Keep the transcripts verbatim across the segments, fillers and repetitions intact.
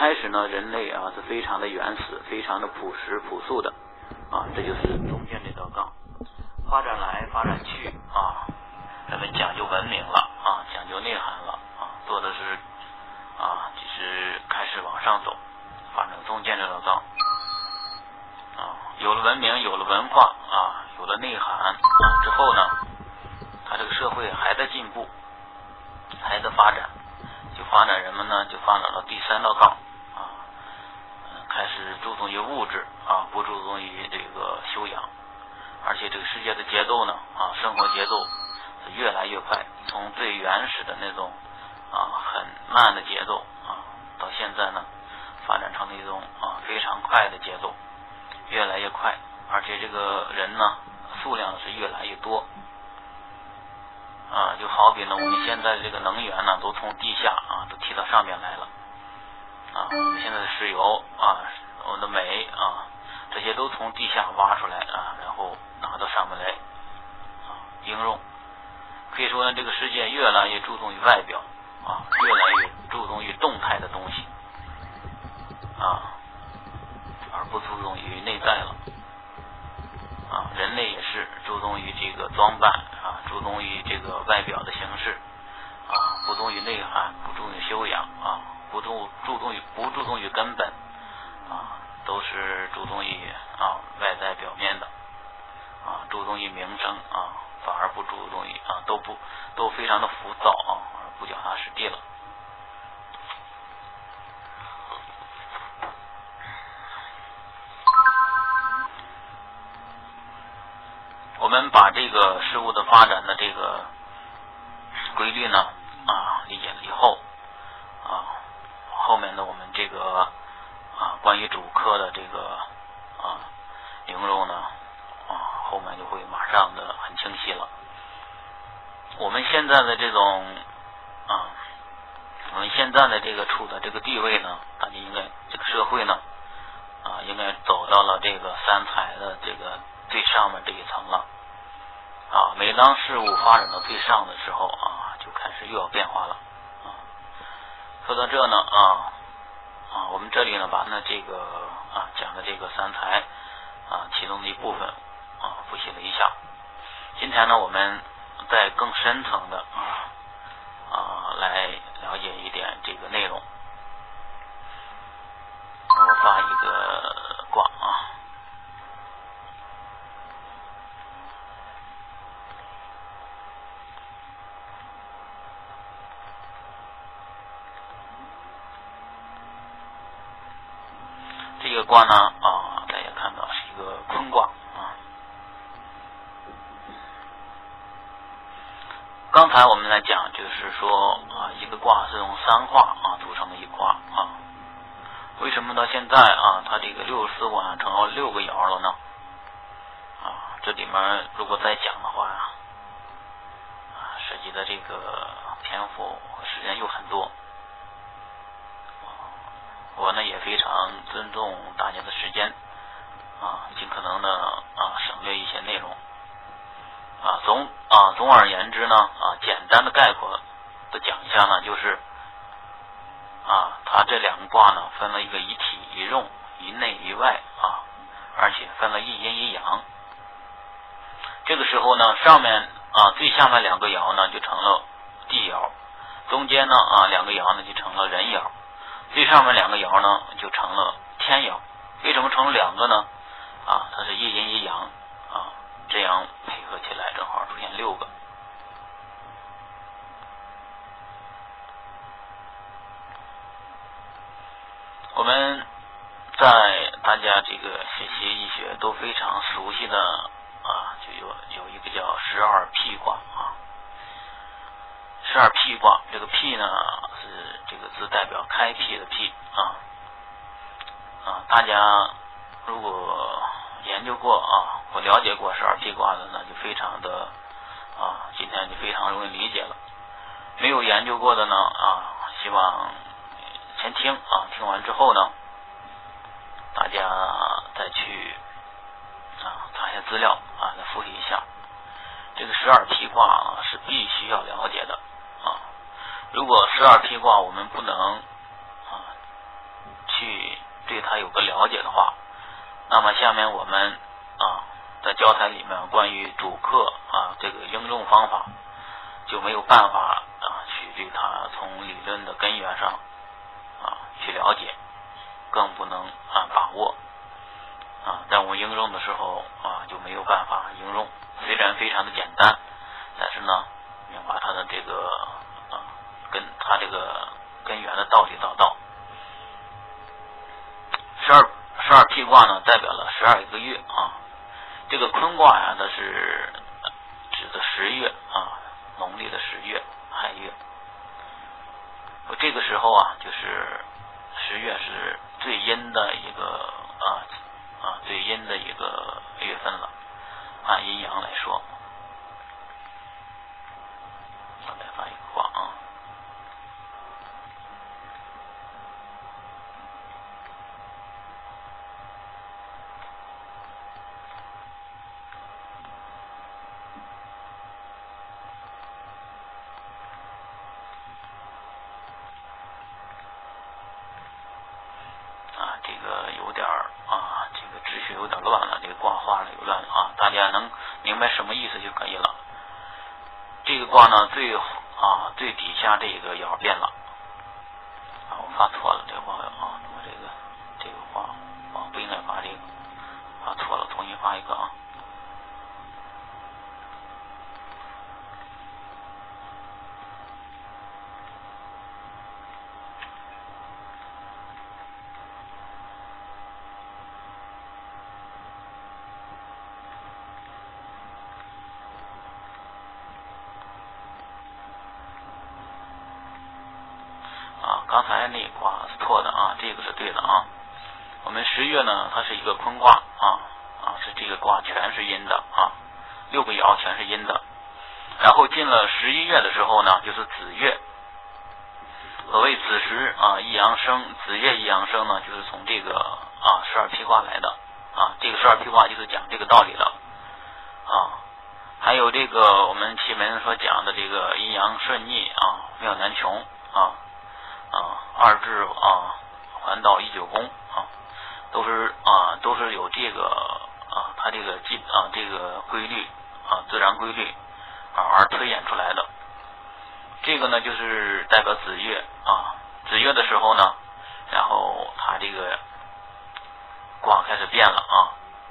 开始呢，人类啊是非常的原始，非常的朴实朴素的啊，这就是中间这道杠。发展来发展去啊，人们讲究文明了啊，讲究内涵了啊，做的是啊，就是开始往上走，发展中间这道杠啊，有了文明，有了文化啊，有了内涵啊之后呢，它这个社会还在进步，还在发展，就发展人们呢就发展到第三道杠啊，开始注重于物质啊，不注重于这个修养，而且这个世界的节奏呢啊，生活节奏是越来越快，从最原始的那种啊很慢的节奏啊，到现在呢发展成了一种啊非常快的节奏，越来越快，而且这个人呢数量是越来越多啊，就好比呢我们现在这个能源呢都从地下啊都提到上面来了啊，我们现在的石油啊，我们的煤啊，这些都从地下挖出来啊，然后拿到上面来啊应用。可以说呢，这个世界越来越注重于外表啊，越来越注重于动态的东西啊，而不注重于内在了啊。人类也是注重于这个装扮啊，注重于这个外表的形式啊，不注重于内涵，不注重于修养啊，不注注重于不注重于根本啊，都是注重于啊外在表面的啊，注重于名声啊，反而不注重于啊，都不都非常的浮躁啊，而不脚踏实地了。我们把这个事物的发展的这个规律呢啊理解了以后啊，后面的我们这个啊关于主课的这个啊应用呢啊后面就会马上的很清晰了。我们现在的这种啊我们现在的这个处的这个地位呢，大家应该这个社会呢啊应该走到了这个三才的这个最上面这一层了啊。每当事物发展到最上的时候啊，就开始又要变化了啊。说到这呢啊啊，我们这里呢把呢这个啊讲的这个三才啊其中的一部分啊复习了一下。今天呢我们再更深层的啊啊来了解一点这个内容。我发一个卦啊。这个卦呢啊，大家看到是一个坤卦啊。刚才我们来讲，就是说啊，一个卦是用三画啊组成的一卦啊。为什么到现在啊，它这个六十四卦成了六个爻了呢？啊，这里面如果再讲的话呀，啊，涉及的这个篇幅和时间又很多。我呢也非常尊重大家的时间啊，尽可能的啊省略一些内容啊。总啊总而言之呢啊，简单的概括的讲一下呢，就是啊，它这两个卦呢分了一个一体一用，一内一外啊，而且分了一阴一阳。这个时候呢，上面啊最下面两个爻呢就成了地爻，中间呢啊两个爻呢就成了人爻。最上面两个爻呢就成了天爻。为什么成了两个呢？啊，它是一阴一阳啊，这样配合起来正好出现六个。我们在大家这个学习易学都非常熟悉的啊，就有有一个叫十二辟卦啊。十二辟卦，这个辟呢是这个字代表开辟的辟啊啊，大家如果研究过啊或了解过十二辟卦的呢，就非常的啊，今天就非常容易理解了。没有研究过的呢啊，希望先听啊，听完之后呢，大家再去啊查一下资料啊，再复习一下。这个十二辟卦啊是必须要了解的啊。如果十二辟卦我们不能啊它有个了解的话，那么下面我们啊在教材里面关于主课啊这个应用方法就没有办法啊去对它从理论的根源上啊去了解，更不能啊把握啊，但我应用的时候啊就没有办法应用，虽然非常的简单，但是呢要把它的这个啊跟它这个根源的道理找到。十二十二辟卦呢代表了十二个月啊，这个坤卦呀它是指的十月啊，农历的十月亥月，这个时候啊就是十月是最阴的一个啊啊最阴的一个月份了，按阴阳来说。我再发一个卦啊。啊，这个有点啊，这个秩序有点乱了，这个卦画了有乱了啊，大家能明白什么意思就可以了。这个卦呢，最啊最底下这个爻变了啊，我发错了，这个卦啊，我这个这个卦啊不应该发这个，发错了，重新发一个啊。刚才那卦是错的啊，这个是对的啊。我们十月呢，它是一个坤卦啊啊，是这个卦全是阴的啊，六个爻全是阴的。然后进了十一月的时候呢，就是子月。所谓子时啊一阳生，子月一阳生呢，就是从这个啊十二辟卦来的啊。这个十二辟卦就是讲这个道理的啊。还有这个我们奇门所讲的这个阴阳顺逆啊，妙难穷啊。啊，二至啊，环道一九宫啊，都是啊，都是有这个啊，它这个基啊，这个规律啊，自然规律啊而推演出来的。这个呢，就是代表子月啊，子月的时候呢，然后它这个卦开始变了啊，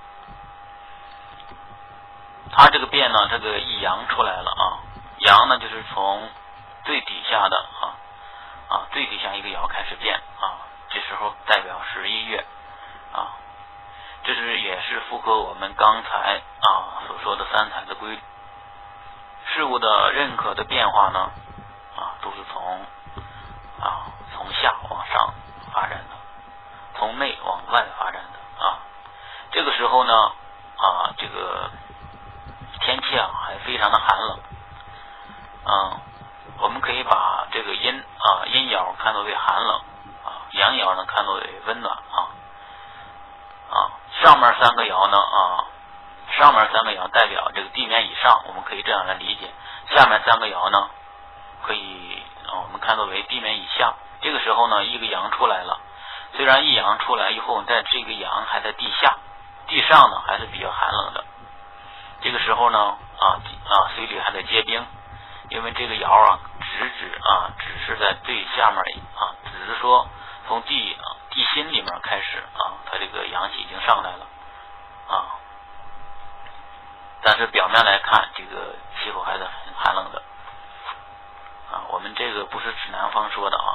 它这个变呢，这个一阳出来了啊，阳呢就是从最底下的啊。啊，最底下一个爻开始变啊，这时候代表十一月啊，这是也是符合我们刚才啊所说的三才的规律。事物的任何的变化呢，啊，都是从啊从下往上发展的，从内往外发展的啊。这个时候呢，啊，这个天气啊还非常的寒冷，嗯。我们可以把这个阴啊阴爻看作为寒冷啊，阳爻呢看作为温暖啊啊。上面三个爻呢啊，上面三个爻代表这个地面以上，我们可以这样来理解。下面三个爻呢，可以啊我们看作为地面以下。这个时候呢，一个阳出来了，虽然一阳出来以后，但这个阳还在地下，地上呢还是比较寒冷的。这个时候呢啊啊水里还在结冰。因为这个爻啊，只指啊，只是在最下面啊，只是说从地啊地心里面开始啊，它这个阳气已经上来了啊，但是表面来看，这个气候还是很寒冷的啊。我们这个不是指南方说的啊，